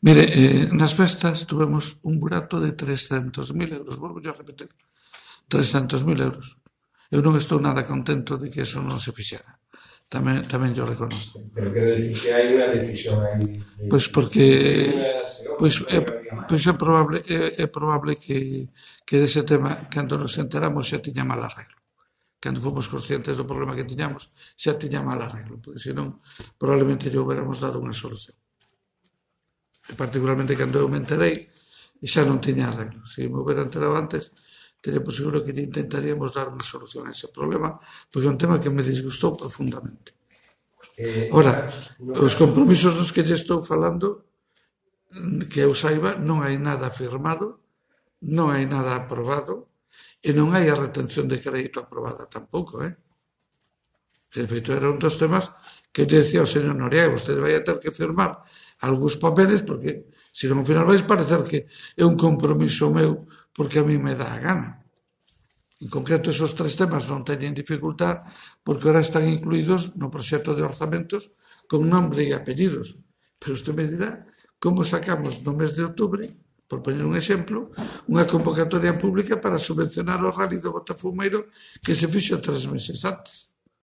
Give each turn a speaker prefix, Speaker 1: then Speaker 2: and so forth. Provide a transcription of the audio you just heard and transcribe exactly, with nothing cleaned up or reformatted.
Speaker 1: Mire, eh, nas festas tuvemos un burato de trescentos mil euros, volvo a repetir, trescentos mil euros. Eu non estou nada contento de que eso non se fixera. Tamén, tamén yo reconozco.
Speaker 2: Pero quero dicir que hai unha decisión aí. De,
Speaker 1: pois porque pois é, pois é probable é, é probable que, que dese tema, cando nos enteramos, xa tiña mal arreglo. Cando fomos conscientes do problema que tiñamos, xa tiña mal arreglo, porque senón probablemente lle hubiéramos dado unha solución. E particularmente cando eu me enterei, xa non tiña arreglo. Se me hubiera enterado antes, teria por seguro que intentaríamos dar unha solución a ese problema, porque é un tema que me disgustou profundamente. Ora, os compromisos dos que lle estou falando, que eu saiba, non hai nada firmado, non hai nada aprobado, e non hai a retención de crédito aprobada tampouco, eh? De feito, era un dos temas que eu decía ao señor Noriega, vostede vai a ter que firmar algúns papeles, porque senón ao final vais parecer que é un compromiso meu porque a mí me dá a gana. En concreto, esos tres temas non teñen dificultad porque ahora están incluídos no proxecto de orzamentos con nombre e apellidos. Pero usted me dirá como sacamos no mes de outubro, por poñer un exemplo, unha convocatoria pública para subvencionar o rally do Botafumeiro que se fixo tres meses antes.